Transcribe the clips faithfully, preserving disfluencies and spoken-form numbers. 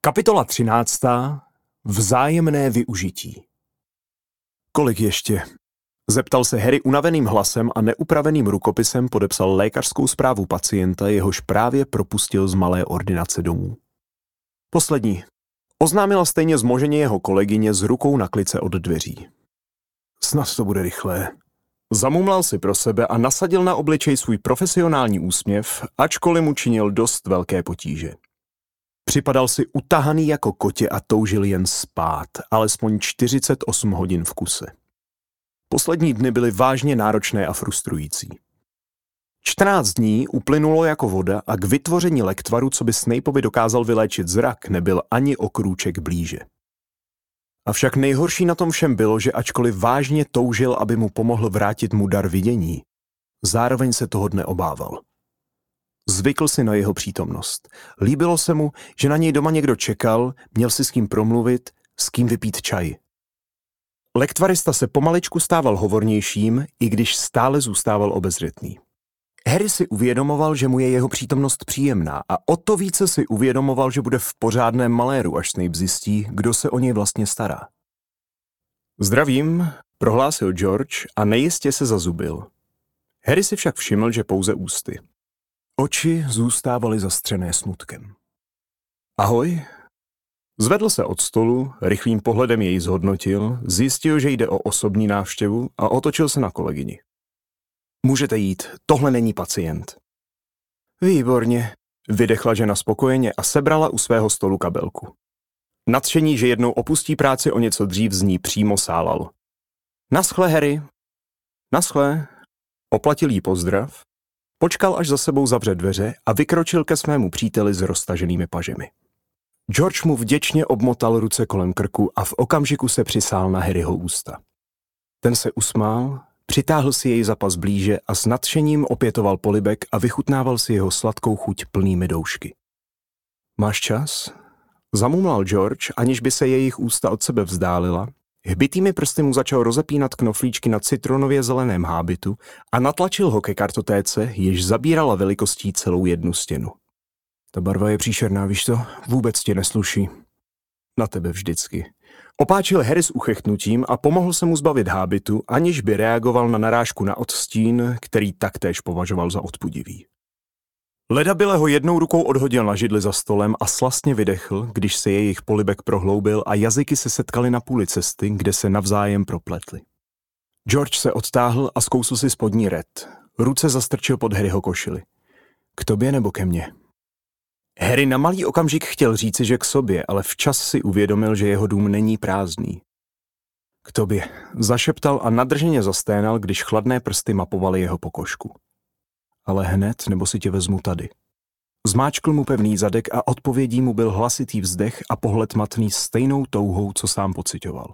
Kapitola třináctá. Vzájemné využití. Kolik ještě? Zeptal se Harry unaveným hlasem a neupraveným rukopisem podepsal lékařskou zprávu pacienta, jehož právě propustil z malé ordinace domů. Poslední. Oznámila stejně zmoženě jeho kolegyně s rukou na klice od dveří. Snad to bude rychlé. Zamumlal si pro sebe a nasadil na obličej svůj profesionální úsměv, ačkoliv mu činil dost velké potíže. Připadal si utahaný jako kotě a toužil jen spát, alespoň čtyřicet osm hodin v kuse. Poslední dny byly vážně náročné a frustrující. čtrnáct dní uplynulo jako voda a k vytvoření lektvaru, co by Snapeovi dokázal vyléčit zrak, nebyl ani o krůček blíže. Avšak nejhorší na tom všem bylo, že ačkoliv vážně toužil, aby mu pomohl vrátit mu dar vidění, zároveň se toho dne obával. Zvykl si na jeho přítomnost. Líbilo se mu, že na něj doma někdo čekal, měl si s kým promluvit, s kým vypít čaj. Lektvarista se pomaličku stával hovornějším, i když stále zůstával obezřetný. Harry si uvědomoval, že mu je jeho přítomnost příjemná a o to více si uvědomoval, že bude v pořádném maléru, až Snape zjistí, kdo se o něj vlastně stará. Zdravím, prohlásil George a nejistě se zazubil. Harry si však všiml, že pouze ústy. Oči zůstávaly zastřené smutkem. Ahoj. Zvedl se od stolu, rychlým pohledem jej zhodnotil, zjistil, že jde o osobní návštěvu a otočil se na kolegyni. Můžete jít, tohle není pacient. Výborně, vydechla žena spokojeně a sebrala u svého stolu kabelku. Nadšení, že jednou opustí práci o něco dřív, z ní přímo sálal. Naschle, Harry. Naschle. Oplatil jí pozdrav, počkal, až za sebou zavře dveře a vykročil ke svému příteli s roztaženými pažemi. George mu vděčně obmotal ruce kolem krku a v okamžiku se přisál na Harryho ústa. Ten se usmál, přitáhl si jej za pas blíže a s nadšením opětoval polibek a vychutnával si jeho sladkou chuť plnými doušky. Máš čas? Zamumlal George, aniž by se jejich ústa od sebe vzdálila. Hbitými prsty mu začal rozepínat knoflíčky na citronově zeleném hábitu a natlačil ho ke kartotéce, jež zabírala velikostí celou jednu stěnu. Ta barva je příšerná, víš to? Vůbec tě nesluší. Na tebe vždycky. Opáčil Harry s uchechtnutím a pomohl se mu zbavit hábitu, aniž by reagoval na narážku na odstín, který taktéž považoval za odpudivý. Ledabyle ho jednou rukou odhodil na židli za stolem a slastně vydechl, když se jejich polibek prohloubil a jazyky se setkaly na půli cesty, kde se navzájem propletly. George se odtáhl a zkousl si spodní ret. Ruce zastrčil pod Harryho košili. K tobě nebo ke mně? Harry na malý okamžik chtěl říci, že k sobě, ale včas si uvědomil, že jeho dům není prázdný. K tobě, zašeptal a nadrženě zasténal, když chladné prsty mapovaly jeho pokožku. Ale hned, nebo si tě vezmu tady. Zmáčkl mu pevný zadek a odpovědí mu byl hlasitý vzdech a pohled matný stejnou touhou, co sám pocitoval.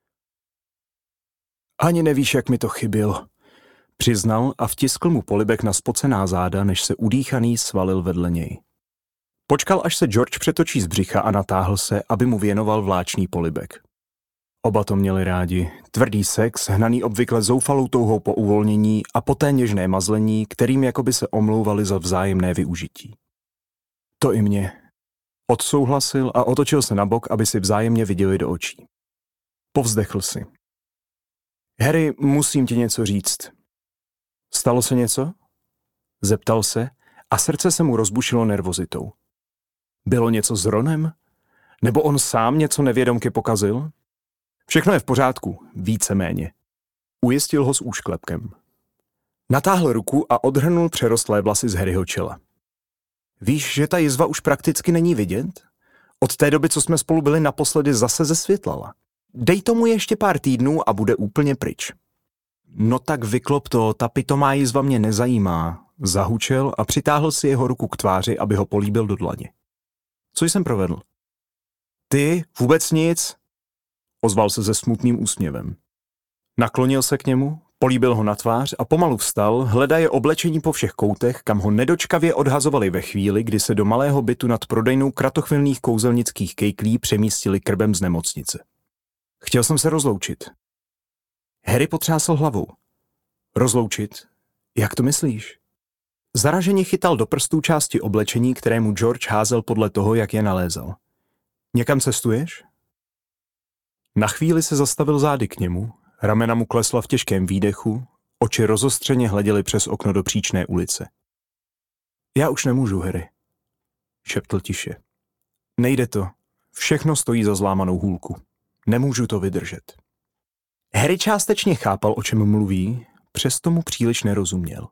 Ani nevíš, jak mi to chybělo, přiznal a vtiskl mu polibek na spocená záda, než se udýchaný svalil vedle něj. Počkal, až se George přetočí z břicha a natáhl se, aby mu věnoval vláčný polibek. Oba to měli rádi. Tvrdý sex, hnaný obvykle zoufalou touhou po uvolnění a poté něžné mazlení, kterým jakoby se omlouvali za vzájemné využití. To i mě. Odsouhlasil a otočil se na bok, aby si vzájemně viděli do očí. Povzdechl si. Harry, musím ti něco říct. Stalo se něco? Zeptal se a srdce se mu rozbušilo nervozitou. Bylo něco s Ronem? Nebo on sám něco nevědomky pokazil? Všechno je v pořádku, víceméně. Ujistil ho s úšklepkem. Natáhl ruku a odhrnul přerostlé vlasy z Harryho čela. Víš, že ta jizva už prakticky není vidět? Od té doby, co jsme spolu byli naposledy, zase zesvětlala. Dej tomu ještě pár týdnů a bude úplně pryč. No tak vyklop to, ta pitomá jizva mě nezajímá. Zahučel a přitáhl si jeho ruku k tváři, aby ho políbil do dlaně. Co jsem provedl? Ty? Vůbec nic? Ozval se se smutným úsměvem. Naklonil se k němu, políbil ho na tvář a pomalu vstal, hledaje oblečení po všech koutech, kam ho nedočkavě odhazovali ve chvíli, kdy se do malého bytu nad prodejnou kratochvilných kouzelnických kejklí přemístili krbem z nemocnice. Chtěl jsem se rozloučit. Harry potřásl hlavou. Rozloučit? Jak to myslíš? Zaraženě chytal do prstů části oblečení, kterému George házel podle toho, jak je nalézal. Někam cestuješ? Na chvíli se zastavil zády k němu, ramena mu klesla v těžkém výdechu, oči rozostřeně hleděly přes okno do příčné ulice. Já už nemůžu, Harry, šeptl tiše. Nejde to. Všechno stojí za zlámanou hůlku. Nemůžu to vydržet. Harry částečně chápal, o čem mluví, přesto mu příliš nerozuměl.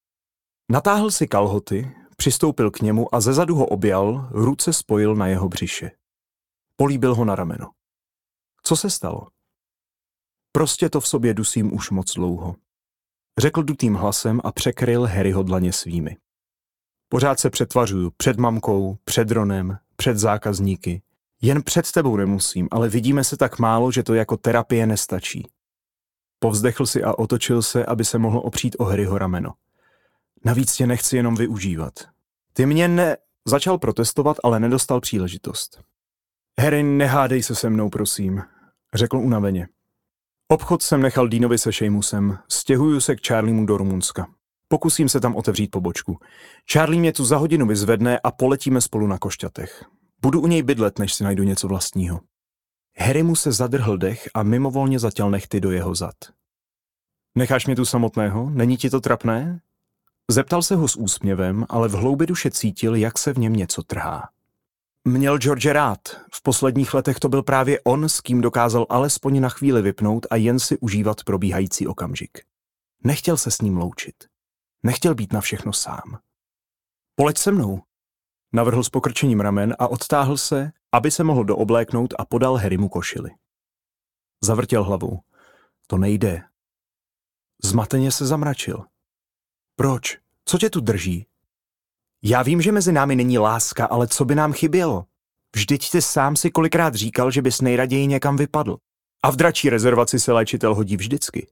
Natáhl si kalhoty, přistoupil k němu a zezadu ho objal, ruce spojil na jeho břiše. Políbil ho na rameno. Co se stalo? Prostě to v sobě dusím už moc dlouho. Řekl dutým hlasem a překryl Harryho dlaně svými. Pořád se přetvařuju před mamkou, před Ronem, před zákazníky. Jen před tebou nemusím, ale vidíme se tak málo, že to jako terapie nestačí. Povzdechl si a otočil se, aby se mohl opřít o Harryho rameno. Navíc tě nechci jenom využívat. Ty mě ne... Začal protestovat, ale nedostal příležitost. Harry, nehádej se se mnou, prosím, řekl unaveně. Obchod jsem nechal Deanovi se Seamusem, stěhuju se k Charliemu do Rumunska. Pokusím se tam otevřít pobočku. Charlie mě tu za hodinu vyzvedne a poletíme spolu na košťatech. Budu u něj bydlet, než si najdu něco vlastního. Harry mu se zadrhl dech a mimovolně zatěl nehty do jeho zad. Necháš mě tu samotného? Není ti to trapné? Zeptal se ho s úsměvem, ale v hloubi duše cítil, jak se v něm něco trhá. Měl George rád. V posledních letech to byl právě on, s kým dokázal alespoň na chvíli vypnout a jen si užívat probíhající okamžik. Nechtěl se s ním loučit. Nechtěl být na všechno sám. Poleď se mnou, navrhl s pokrčením ramen a odtáhl se, aby se mohl doobléknout a podal Harrymu košili. Zavrtěl hlavou. To nejde. Zmateně se zamračil. Proč? Co tě tu drží? Já vím, že mezi námi není láska, ale co by nám chybělo? Vždyť ty sám si kolikrát říkal, že bys nejraději někam vypadl. A v dračí rezervaci se léčitel hodí vždycky.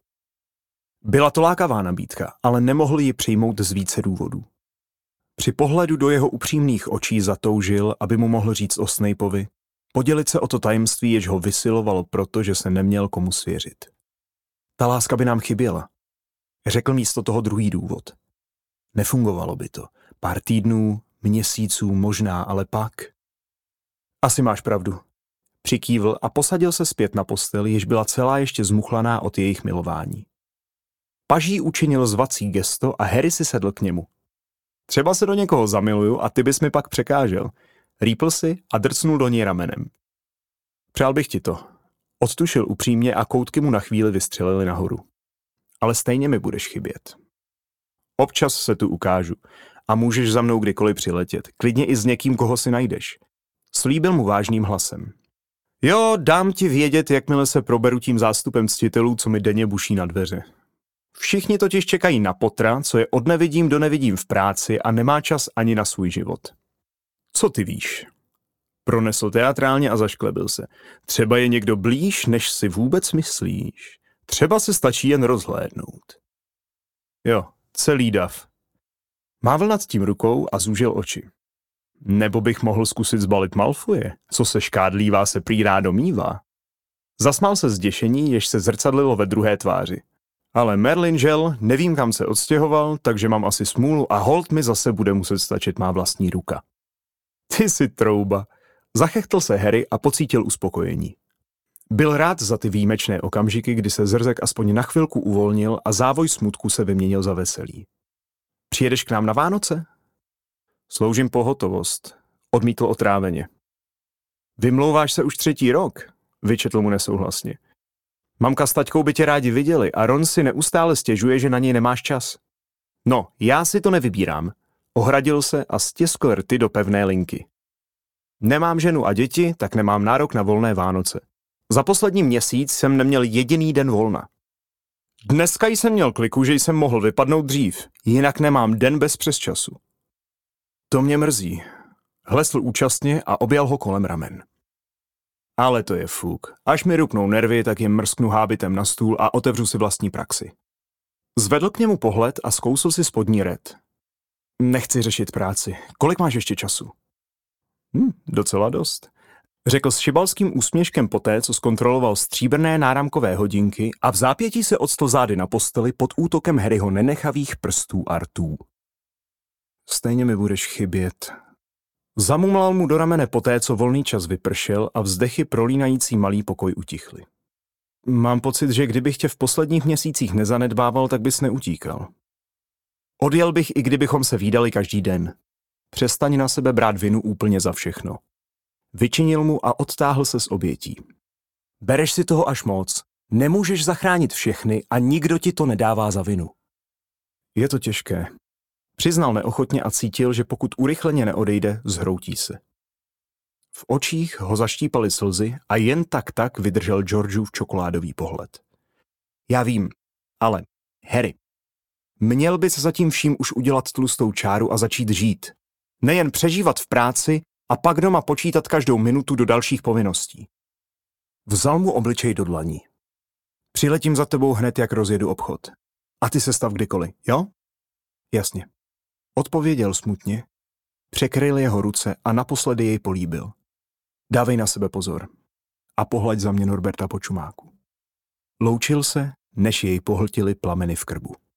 Byla to lákavá nabídka, ale nemohl ji přijmout z více důvodů. Při pohledu do jeho upřímných očí zatoužil, aby mu mohl říct o Snapeovi, podělit se o to tajemství, jež ho vysilovalo proto, že se neměl komu svěřit. Ta láska by nám chyběla. Řekl místo toho druhý důvod. Nefungovalo by to. Pár týdnů, měsíců, možná, ale pak... Asi máš pravdu. Přikývl a posadil se zpět na postel, jež byla celá ještě zmuchlaná od jejich milování. Paží učinil zvací gesto a Harry si sedl k němu. Třeba se do někoho zamiluju a ty bys mi pak překážel. Rýpl si a drcnul do něj ramenem. Přál bych ti to. Odtušil upřímně a koutky mu na chvíli vystřelily nahoru. Ale stejně mi budeš chybět. Občas se tu ukážu a můžeš za mnou kdykoliv přiletět, klidně i s někým, koho si najdeš. Slíbil mu vážným hlasem. Jo, dám ti vědět, jakmile se proberu tím zástupem ctitelů, co mi denně buší na dveře. Všichni totiž čekají na Pottera, co je od nevidím do nevidím v práci a nemá čas ani na svůj život. Co ty víš? Pronesl teatrálně a zašklebil se. Třeba je někdo blíž, než si vůbec myslíš. Třeba se stačí jen rozhlédnout. Jo, celý dav. Mávl nad tím rukou a zúžil oči. Nebo bych mohl zkusit zbalit Malfoje, co se škádlívá se prý rádo mívá. Zasmál se zděšení, jež se zrcadlilo ve druhé tváři. Ale Merlin žel, nevím kam se odstěhoval, takže mám asi smůlu a holt mi zase bude muset stačit má vlastní ruka. Ty jsi trouba. Zachechtl se Harry a pocítil uspokojení. Byl rád za ty výjimečné okamžiky, kdy se zrzek aspoň na chvilku uvolnil a závoj smutku se vyměnil za veselí. Přijedeš k nám na Vánoce? Sloužím pohotovost, odmítl otráveně. Vymlouváš se už třetí rok, vyčetl mu nesouhlasně. Mamka s taťkou by tě rádi viděli a Ron si neustále stěžuje, že na něj nemáš čas. No, já si to nevybírám. Ohradil se a stiskl rty do pevné linky. Nemám ženu a děti, tak nemám nárok na volné Vánoce. Za poslední měsíc jsem neměl jediný den volna. Dneska jsem měl kliku, že jsem mohl vypadnout dřív, jinak nemám den bez přesčasu. To mě mrzí. Hlesl účastně a objal ho kolem ramen. Ale to je fuk. Až mi rupnou nervy, tak jim mrsknu hábitem na stůl a otevřu si vlastní praxi. Zvedl k němu pohled a zkousl si spodní red. Nechci řešit práci. Kolik máš ještě času? Hm, docela dost. Řekl s šibalským úsměškem poté, co zkontroloval stříbrné náramkové hodinky a v zápětí se odstl zády na posteli pod útokem Harryho nenechavých prstů a rtů. Stejně mi budeš chybět. Zamumlal mu do ramene poté, co volný čas vypršel a vzdechy prolínající malý pokoj utichly. Mám pocit, že kdybych tě v posledních měsících nezanedbával, tak bys neutíkal. Odjel bych, i kdybychom se vídali každý den. Přestaň na sebe brát vinu úplně za všechno. Vyčinil mu a odtáhl se z obětí. Bereš si toho až moc. Nemůžeš zachránit všechny a nikdo ti to nedává za vinu. Je to těžké. Přiznal neochotně a cítil, že pokud urychleně neodejde, zhroutí se. V očích ho zaštípaly slzy a jen tak tak vydržel Georgeův čokoládový pohled. Já vím, ale, Harry, měl bys zatím vším už udělat tlustou čáru a začít žít. Nejen přežívat v práci a pak doma počítat každou minutu do dalších povinností. Vzal mu obličej do dlaní. Přiletím za tebou hned, jak rozjedu obchod. A ty se stav kdykoliv, jo? Jasně. Odpověděl smutně, překryl jeho ruce a naposledy jej políbil. Dávej na sebe pozor. A pohlaď za mě Norberta po čumáku. Loučil se, než jej pohltily plameny v krbu.